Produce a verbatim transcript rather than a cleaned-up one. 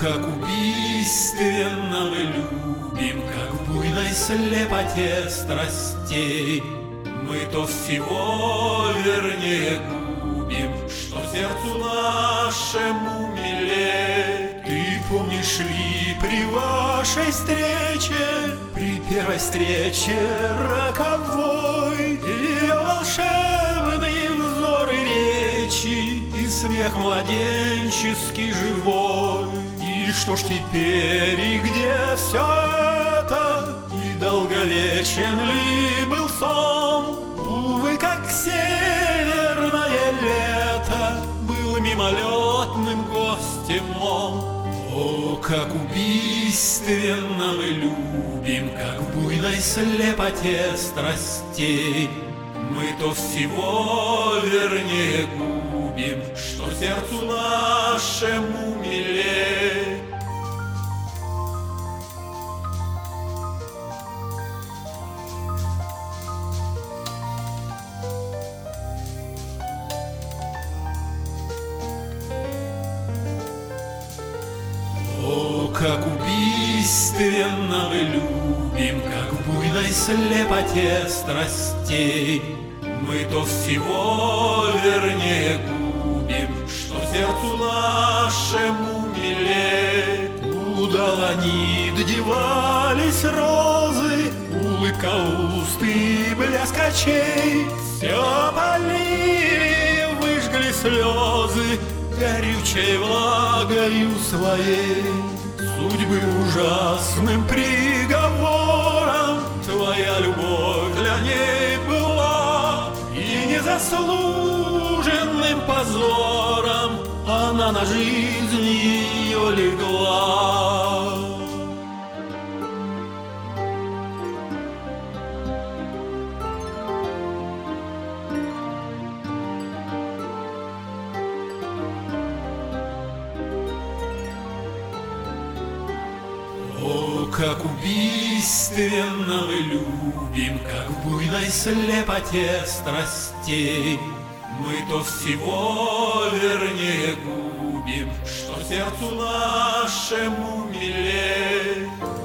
как убийственно мы любим, как в буйной слепоте страстей. Мы то всего вернее губим, что сердцу нашему милей. Ты помнишь ли при вашей встрече, при первой встрече роковой, ее волшебные взоры, речи и смех младенческий живой? И что ж теперь, и где все это? И долговечен ли был сон? Увы, как северное лето, был мимолетным гостем он. О, как убийственно мы любим, как в буйной слепоте страстей. Мы то всего вернее губим, что сердцу нашему милей. О, как убийственно мы любим, как в буйной слепоте страстей. Мы то всего вернее губим, что сердцу нашему милей. Куда они девались розы, улыбка уст и блеск очей? Все полили, выжгли слезы горючей влагою своей. Судьбы ужасным приговором твоя любовь для ней была, и незаслуженным позором она на жизнь ее легла. О, как убийственно мы любим, как в буйной слепоте страстей. Мы то всего вернее губим, что сердцу нашему милей.